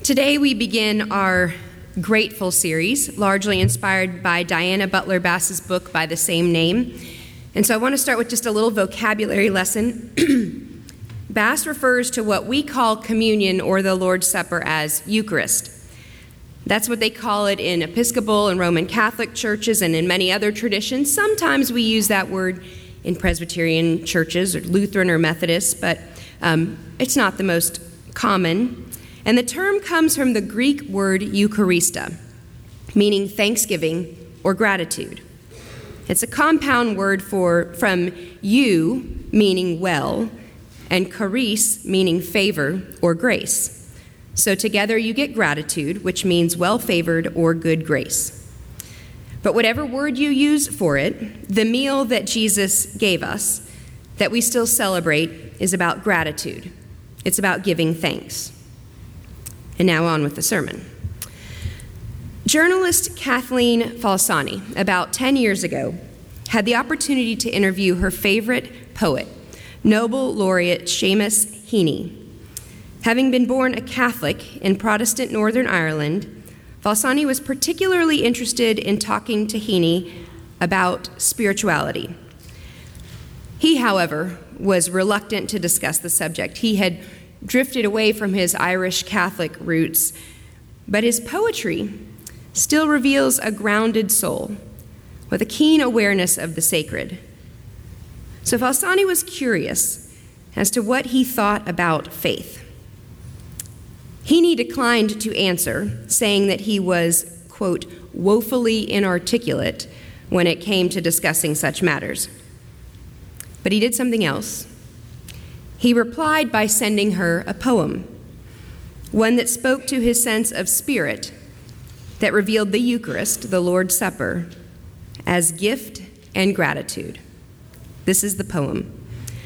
Today we begin our Grateful series, largely inspired by Diana Butler Bass's book by the same name. And so I want to start with just a little vocabulary lesson. Bass refers to what we call communion or the Lord's Supper as Eucharist. That's what they call it in Episcopal and Roman Catholic churches and in many other traditions. Sometimes we use that word in Presbyterian churches or Lutheran or Methodist, but it's not the most common. And the term comes from the Greek word Eucharista, meaning thanksgiving or gratitude. It's a compound word from eu, meaning well, and charis, meaning favor or grace. So together you get gratitude, which means well-favored or good grace. But whatever word you use for it, the meal that Jesus gave us, that we still celebrate, is about gratitude. It's about giving thanks. And now on with the sermon. Journalist Kathleen Falsani, about 10 years ago, had the opportunity to interview her favorite poet, Nobel laureate Seamus Heaney. Having been born a Catholic in Protestant Northern Ireland, Falsani was particularly interested in talking to Heaney about spirituality. He, however, was reluctant to discuss the subject. He had drifted away from his Irish Catholic roots, but his poetry still reveals a grounded soul with a keen awareness of the sacred. So Falsani was curious as to what he thought about faith. Heaney declined to answer, saying that he was, quote, woefully inarticulate when it came to discussing such matters. But he did something else. He replied by sending her a poem, one that spoke to his sense of spirit, that revealed the Eucharist, the Lord's Supper, as gift and gratitude. This is the poem.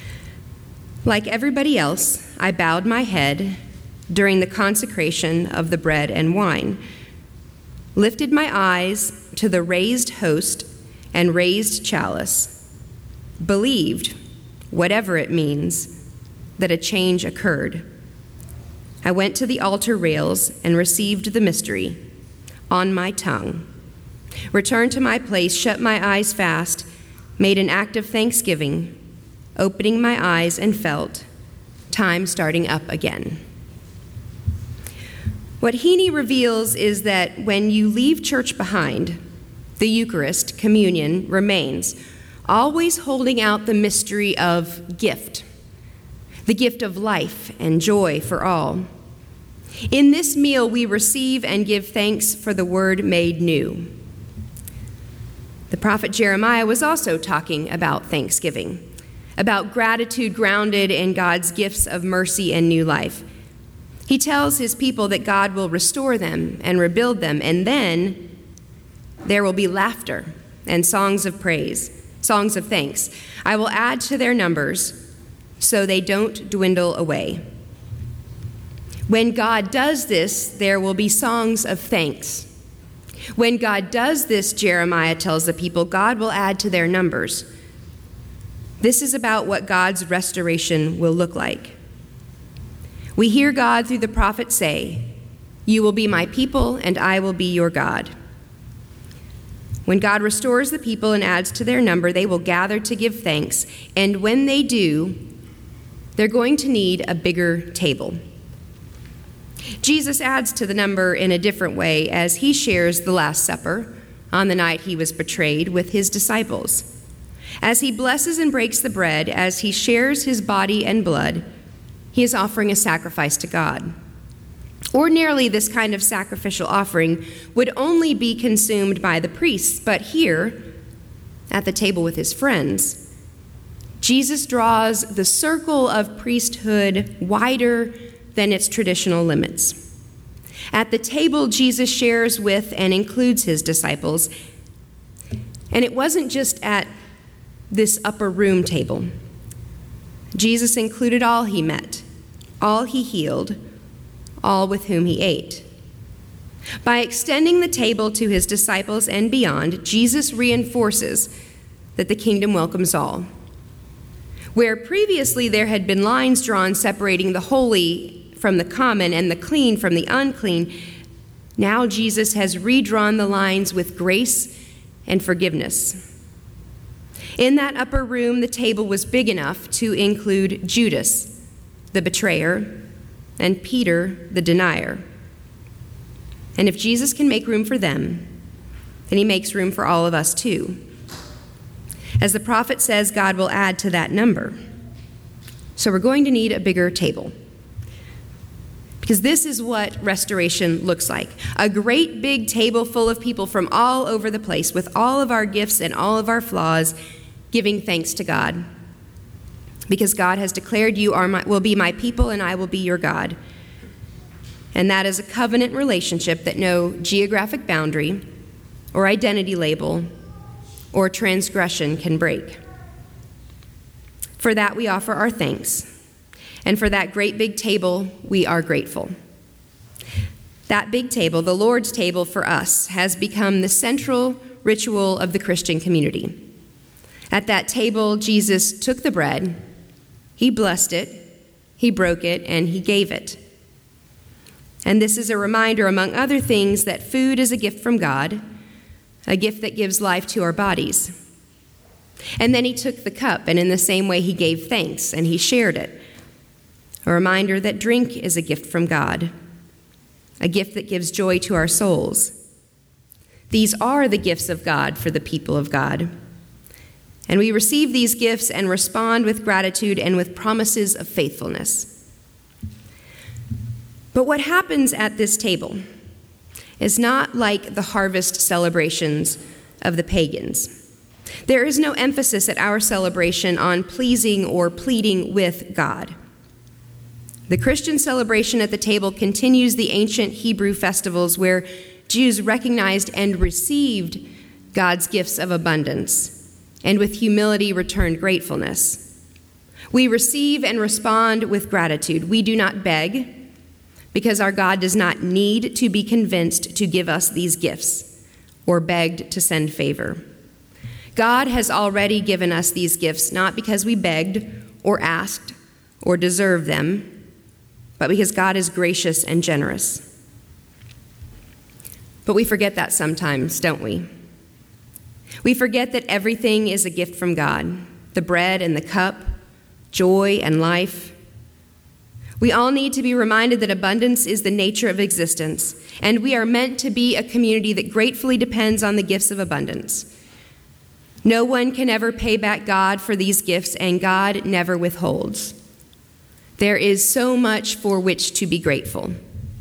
Like everybody else, I bowed my head during the consecration of the bread and wine, lifted my eyes to the raised host and raised chalice, believed, whatever it means, that a change occurred. I went to the altar rails and received the mystery on my tongue, returned to my place, shut my eyes fast, made an act of thanksgiving, opening my eyes and felt time starting up again. What Heaney reveals is that when you leave church behind, the Eucharist, communion, remains, always holding out the mystery of gift, the gift of life and joy for all. In this meal, we receive and give thanks for the word made new. The prophet Jeremiah was also talking about thanksgiving, about gratitude grounded in God's gifts of mercy and new life. He tells his people that God will restore them and rebuild them, and then there will be laughter and songs of praise, songs of thanks. I will add to their numbers so they don't dwindle away. When God does this, there will be songs of thanks. When God does this, Jeremiah tells the people, God will add to their numbers. This is about what God's restoration will look like. We hear God through the prophet say, "You will be my people, and I will be your God." When God restores the people and adds to their number, they will gather to give thanks, and when they do, they're going to need a bigger table. Jesus adds to the number in a different way as he shares the Last Supper on the night he was betrayed with his disciples. As he blesses and breaks the bread, as he shares his body and blood, he is offering a sacrifice to God. Ordinarily, this kind of sacrificial offering would only be consumed by the priests, but here, at the table with his friends, Jesus draws the circle of priesthood wider than its traditional limits. At the table, Jesus shares with and includes his disciples. And it wasn't just at this upper room table. Jesus included all he met, all he healed, all with whom he ate. By extending the table to his disciples and beyond, Jesus reinforces that the kingdom welcomes all. Where previously there had been lines drawn separating the holy from the common and the clean from the unclean, now Jesus has redrawn the lines with grace and forgiveness. In that upper room, the table was big enough to include Judas, the betrayer, and Peter, the denier. And if Jesus can make room for them, then he makes room for all of us too. As the prophet says, God will add to that number. So we're going to need a bigger table. Because this is what restoration looks like. A great big table full of people from all over the place with all of our gifts and all of our flaws, giving thanks to God. Because God has declared you will be my people and I will be your God. And that is a covenant relationship that no geographic boundary or identity label or transgression can break. For that we offer our thanks. And for that great big table, we are grateful. That big table, the Lord's table for us, has become the central ritual of the Christian community. At that table, Jesus took the bread, he blessed it, he broke it, and he gave it. And this is a reminder, among other things, that food is a gift from God, a gift that gives life to our bodies. And then he took the cup, and in the same way he gave thanks, and he shared it. A reminder that drink is a gift from God, a gift that gives joy to our souls. These are the gifts of God for the people of God. And we receive these gifts and respond with gratitude and with promises of faithfulness. But what happens at this table is not like the harvest celebrations of the pagans. There is no emphasis at our celebration on pleasing or pleading with God. The Christian celebration at the table continues the ancient Hebrew festivals where Jews recognized and received God's gifts of abundance and with humility returned gratefulness. We receive and respond with gratitude. We do not beg because our God does not need to be convinced to give us these gifts or begged to send favor. God has already given us these gifts not because we begged or asked or deserve them, but because God is gracious and generous. But we forget that sometimes, don't we? We forget that everything is a gift from God, the bread and the cup, joy and life. We all need to be reminded that abundance is the nature of existence, and we are meant to be a community that gratefully depends on the gifts of abundance. No one can ever pay back God for these gifts, and God never withholds. There is so much for which to be grateful.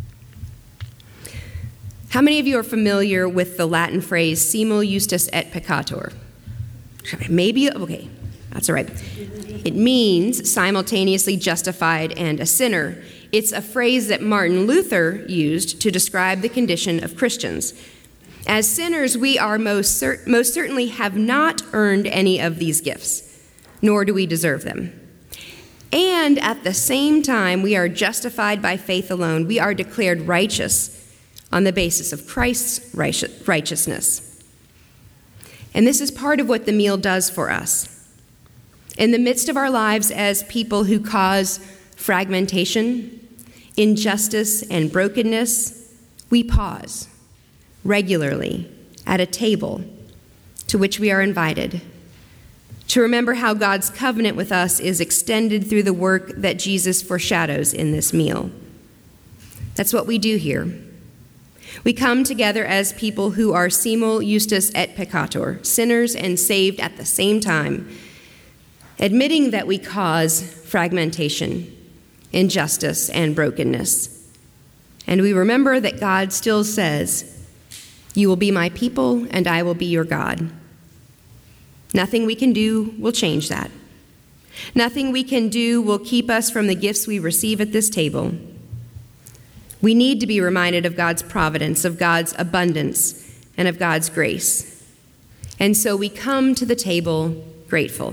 How many of you are familiar with the Latin phrase, simul justus et peccator? Maybe, okay, that's all right. It means simultaneously justified and a sinner. It's a phrase that Martin Luther used to describe the condition of Christians. As sinners, we are most certainly have not earned any of these gifts, nor do we deserve them. And at the same time, we are justified by faith alone. We are declared righteous on the basis of Christ's righteousness. And this is part of what the meal does for us. In the midst of our lives as people who cause fragmentation, injustice, and brokenness, we pause regularly at a table to which we are invited to remember how God's covenant with us is extended through the work that Jesus foreshadows in this meal. That's what we do here. We come together as people who are simul justus et peccator, sinners and saved at the same time, admitting that we cause fragmentation, injustice, and brokenness. And we remember that God still says, "You will be my people, and I will be your God." Nothing we can do will change that. Nothing we can do will keep us from the gifts we receive at this table. We need to be reminded of God's providence, of God's abundance, and of God's grace. And so we come to the table grateful.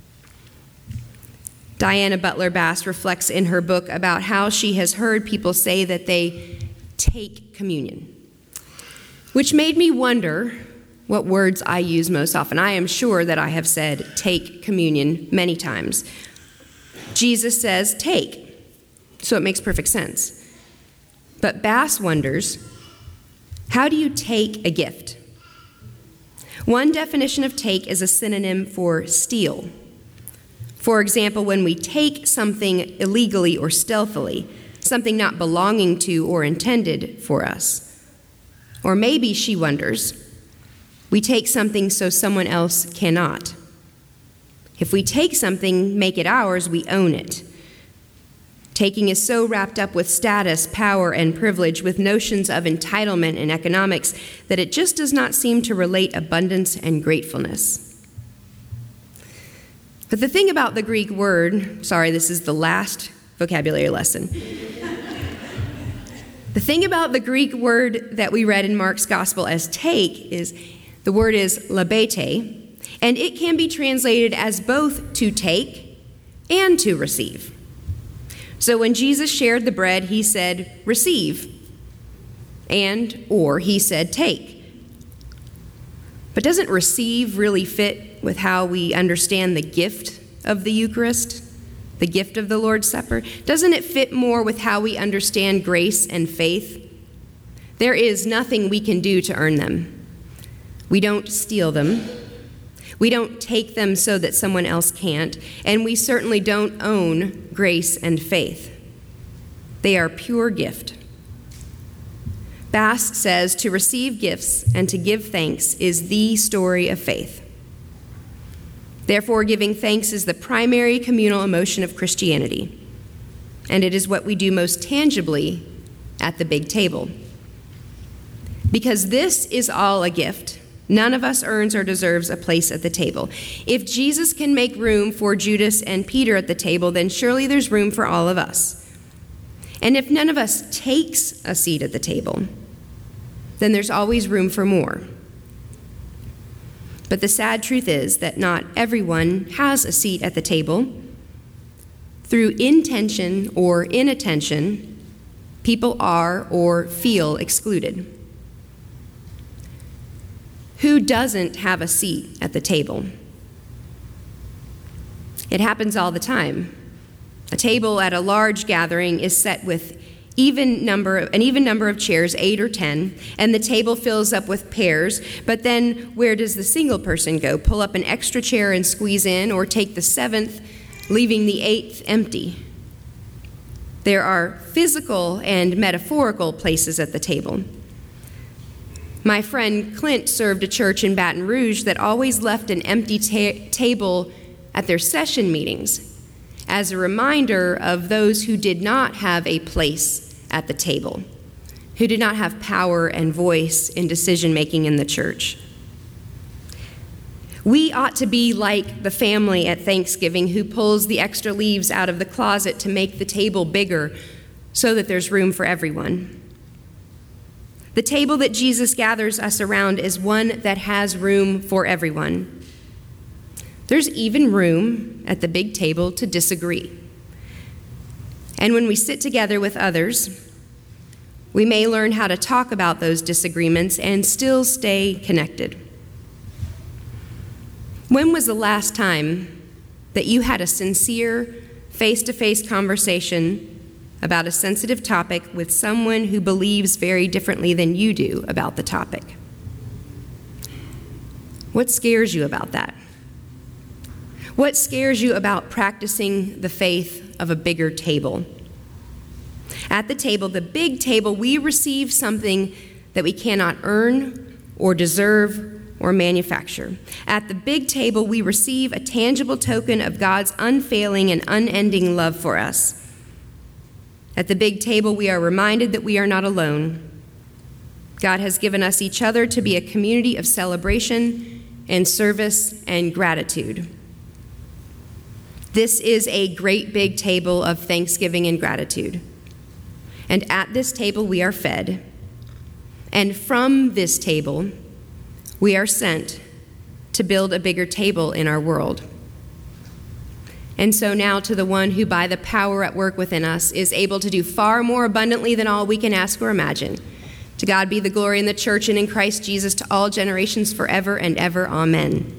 Diana Butler Bass reflects in her book about how she has heard people say that they take communion, which made me wonder what words I use most often. I am sure that I have said take communion many times. Jesus says take. so it makes perfect sense. But Bass wonders, how do you take a gift? One definition of take is a synonym for steal. For example, when we take something illegally or stealthily, something not belonging to or intended for us. Or maybe, she wonders, we take something so someone else cannot. If we take something, make it ours, we own it. Taking is so wrapped up with status, power, and privilege, with notions of entitlement and economics, that it just does not seem to relate abundance and gratefulness. But the thing about the Greek word, this is the last vocabulary lesson. The thing about the Greek word that we read in Mark's gospel as take is, the word is labete, and it can be translated as both to take and to receive. So when Jesus shared the bread, he said, receive, or he said, take. But doesn't receive really fit with how we understand the gift of the Eucharist, the gift of the Lord's Supper? Doesn't it fit more with how we understand grace and faith? There is nothing we can do to earn them. We don't steal them. We don't take them so that someone else can't, and we certainly don't own grace and faith. They are pure gift. Bass says to receive gifts and to give thanks is the story of faith. Therefore, giving thanks is the primary communal emotion of Christianity, and it is what we do most tangibly at the big table. Because this is all a gift, none of us earns or deserves a place at the table. If Jesus can make room for Judas and Peter at the table, then surely there's room for all of us. And if none of us takes a seat at the table, then there's always room for more. But the sad truth is that not everyone has a seat at the table. Through intention or inattention, people are or feel excluded. Who doesn't have a seat at the table? It happens all the time. A table at a large gathering is set with an even number of chairs, 8 or 10, and the table fills up with pairs, but then where does the single person go? Pull up an extra chair and squeeze in, or take the 7th, leaving the 8th empty? There are physical and metaphorical places at the table. My friend Clint served a church in Baton Rouge that always left an empty table at their session meetings as a reminder of those who did not have a place at the table, who did not have power and voice in decision-making in the church. We ought to be like the family at Thanksgiving who pulls the extra leaves out of the closet to make the table bigger so that there's room for everyone. The table that Jesus gathers us around is one that has room for everyone. There's even room at the big table to disagree. And when we sit together with others, we may learn how to talk about those disagreements and still stay connected. When was the last time that you had a sincere, face-to-face conversation about a sensitive topic with someone who believes very differently than you do about the topic? What scares you about that? What scares you about practicing the faith of a bigger table? At the table, the big table, we receive something that we cannot earn or deserve or manufacture. At the big table, we receive a tangible token of God's unfailing and unending love for us. At the big table, we are reminded that we are not alone. God has given us each other to be a community of celebration and service and gratitude. This is a great big table of thanksgiving and gratitude. And at this table, we are fed. And from this table, we are sent to build a bigger table in our world. And so now to the one who by the power at work within us is able to do far more abundantly than all we can ask or imagine. To God be the glory in the church and in Christ Jesus to all generations forever and ever. Amen.